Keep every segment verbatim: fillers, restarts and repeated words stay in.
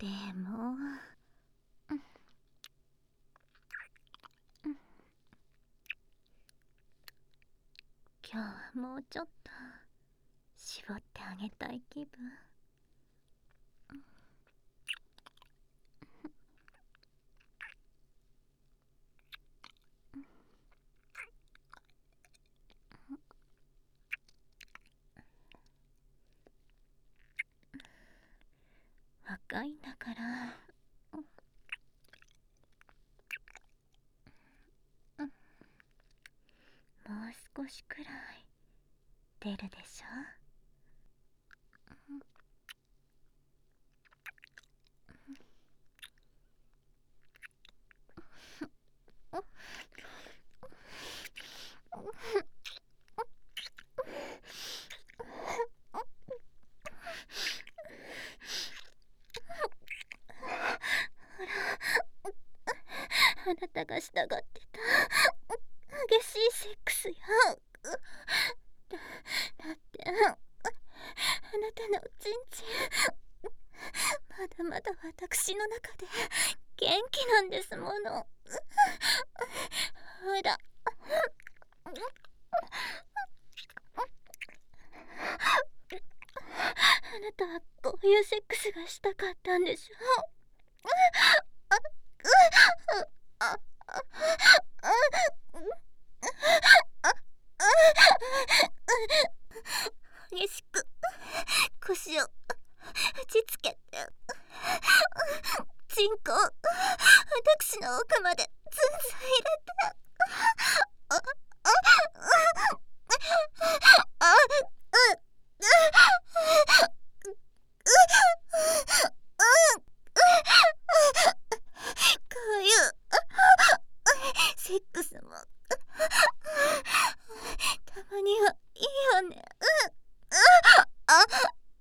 でも、うんうん、今日はもうちょっと絞ってあげたい気分。若いんだから、うん、もう少しくらい出るでしょ。あなたがしたがってた激しいセックスよ。だ, だってあなたのおちんちんまだまだ私の中で元気なんですもの。ほらあなたはこういうセックスがしたかったんでしょ。激しく腰を打ちつけて、チンコを私の奥までずんずん入れて、ああああこういうセックスもたまにはいいよね。ああ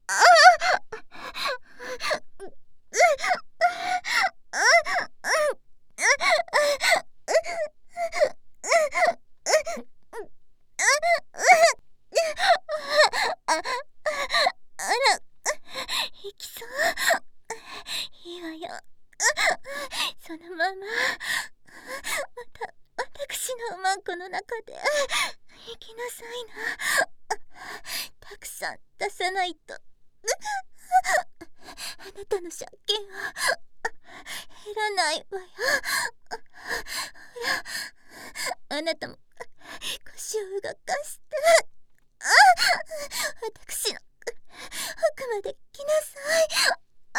あら、いきそう。いいわよ。そのまままた私のマンコの中で行きなさいな。たくさん出さないとあなたの借金は減らないわよ。ほら、あなたも腰を動かして、あ私の奥まで来なさい。あ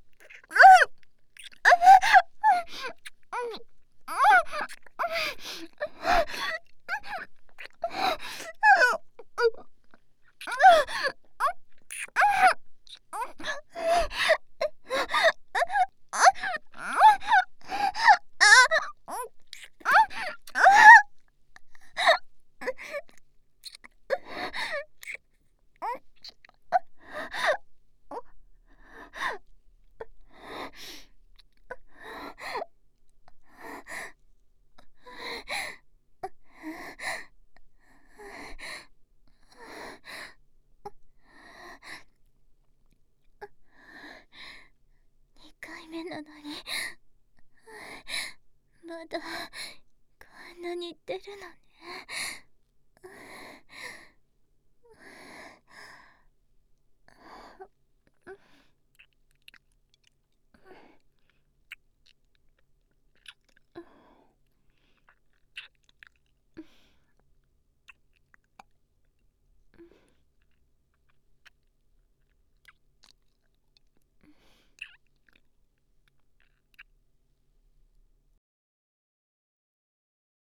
にかいめなのにまだこんなに出るのね。